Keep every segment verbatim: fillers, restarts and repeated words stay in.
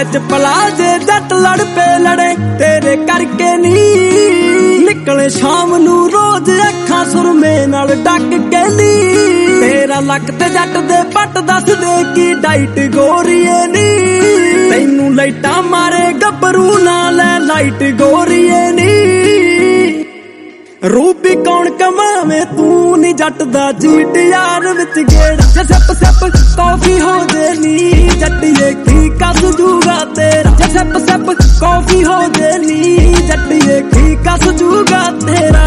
विच पला जे जट लड़ पे लड़े तेरे करके नी निकले शाम नू रोज अखां सुरमे नाल डक के नी तेरा लक ते जट दे पट दस दे की डाइट गोरीए नी तैनू लाइटा मारे गबरू नाल लाइट गोरीए नी रूपी कौन कमावे तू नी जट दा जीट यार विच गेड़ जे सप सप कॉफी हो दे नी जट्टिए की कस जूगा तेरा जे सप सप कॉफी हो दे नी जट्टिए की कस जूगा तेरा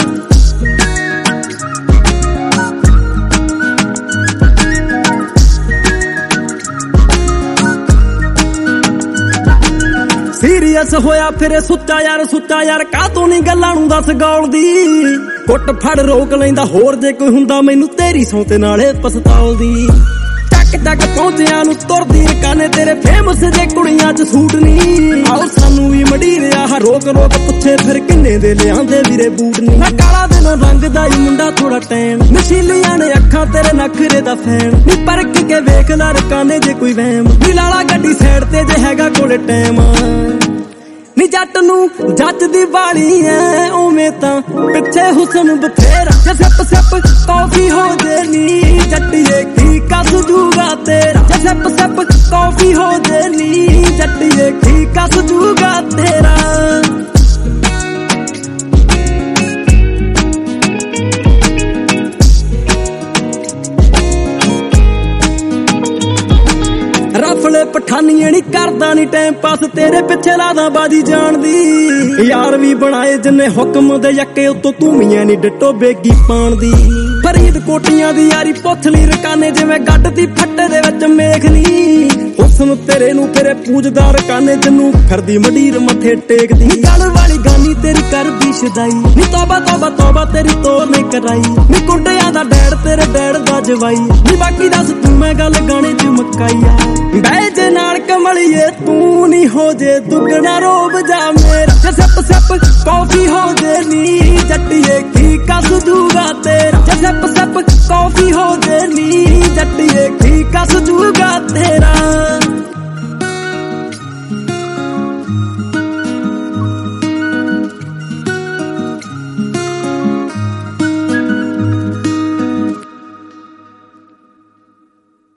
सीरियस होया फिर सुच्चा यार सुच्चा यार कातों नी गल्लां नूं दस गौल दी कुट फड़ रोक लैंदा होर जे कोई हुंदा मैनू तेरी सौते नाले पछताल दी चक चक पहुंचिया नूं तुरदी काने तेरे फेमस जे कुड़ियां च सूट नी आओ सानू भी मडीरिया हा रोक रोक पुछे फिर किन्ने दे लियांदे वीरे बूट नी मैं काला दिनों रंग दा ही मुंडा थोड़ा टैन नशीलियां ने अखां तेरे नखरे दा फैन नी परख के वेख ला रकाने जे कोई वहम नी लाला गड्डी साइड ते जे हैगा कोले टैम नी जट नू जच दी वाली है उवें तां पिछे हुसन बथेरा जे सप सप कॉफी हो दे नी जट्टिए की कस जूगा तेरा जे सप सप कॉफी हो दे नी जट्टिए की कस जूगा तेरा रफले पठानिए नी करदा नी टाइम पास तेरे पिछे लादा बाजी जान दी यार भी बनाए जिन्ने हुक्म दे यक्के उत्तों धूमियां नी डिट्टो बेगी पान दी फरीद कोटियां दी यारी पुछली रकाने जिवें गड्ड दी फट्टे दे विच मेख नी हुस्न तेरे नू तेरे पूजदा रकाने जिन्नू फिरदी मडीर मथे टेकदी गल वाली गानी तेरी करदी शदाई नी तौबा तौबा तौबा तेरी तोर ने कराई नी कुंडियां दा डैड तेरे डैड दा जवाई नी बाकी दस तू मैं गल गाने च मकाई आ बह जे नाल कमलिए तू नी हो जे दुगना रोब जा मेरा जे सप सप कॉफी हो दे नी जट्टिए की कस जूगा तेरा जे सप सप कॉफी हो दे नी जट्टिए की कस जूगा तेरा।